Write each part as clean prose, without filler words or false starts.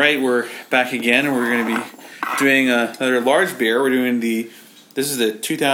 right, we're back again, and we're going to be doing another large beer. We're doing this is the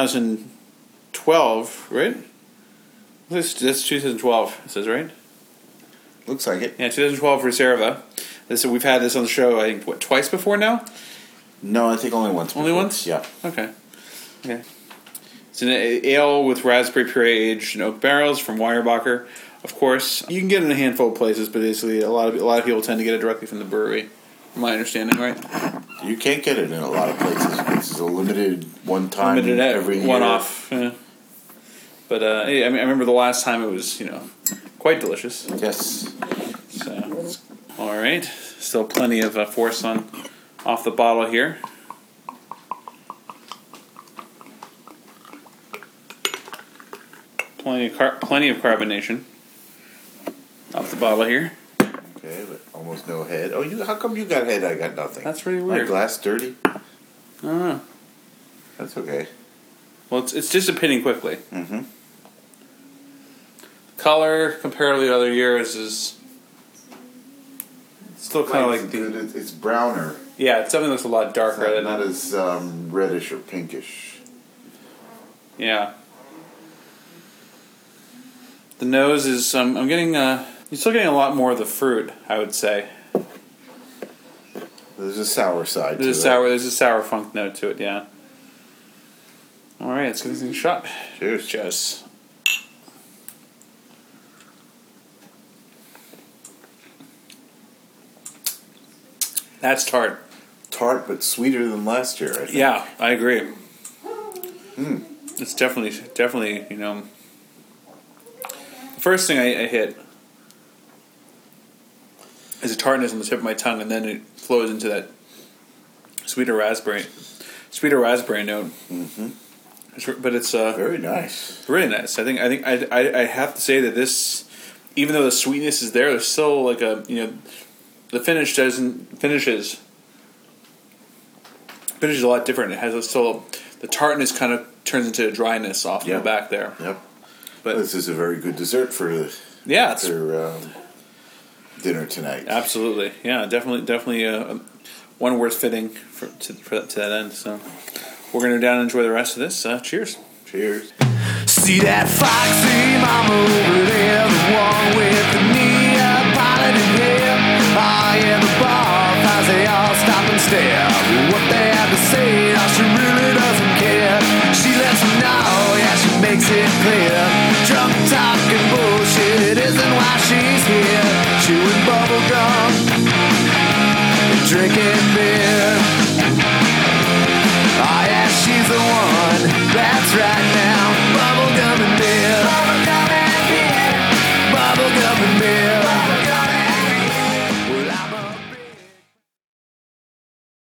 2012, right? That's 2012, it says, right? Looks like it. Yeah, 2012 Reserva. We've had this on the show, I think, twice before now? No, I think only once before. Only once? Yeah. Okay. It's an ale with raspberry puree aged in oak barrels from Weyerbacher. Of course, you can get it in a handful of places, but basically a lot of people tend to get it directly from the brewery. From my understanding, right? You can't get it in a lot of places. This is a limited one-time every year. One-off. Yeah. But I remember the last time it was, quite delicious. Yes. So, all right. Still plenty of force off the bottle here. Plenty of carbonation off the bottle here. Okay, but almost no head. Oh, how come you got head? I got nothing. That's really weird. My glass dirty. I don't know. That's okay. Well, it's dissipating quickly. Mm-hmm. Color, comparatively to other years, is still kind of like it's browner. Yeah, it's something that looks a lot darker. Not as reddish or pinkish. Yeah. The nose is. I'm getting. You're still getting a lot more of the fruit, I would say. There's a sour side. There's a sour funk note to it. Yeah. All right, let's get this thing shot. Cheers. Cheers. That's tart. Tart, but sweeter than last year, I think. Yeah, I agree. It's definitely, the first thing I hit is a tartness on the tip of my tongue, and then it flows into that sweeter raspberry note. Mm-hmm. But it's very nice. Really nice. I think I have to say that this, even though the sweetness is there, there's still like the finishes a lot different. It has the tartness kind of turns into a dryness off the back there. Yep. But this is a very good dessert for dinner tonight. Absolutely. Yeah, definitely one worth fitting to that end. So we're going to go down and enjoy the rest of this. Cheers. Cheers. See that foxy mama over there, the one with the Neapolitan hair. The bar as they all stop and stare. What they have to say, now she really doesn't care. She lets them know, she makes it clear. Drunk talking bullshit isn't why she's here. Chewing bubble gum and drinking beer. She's the one, that's right.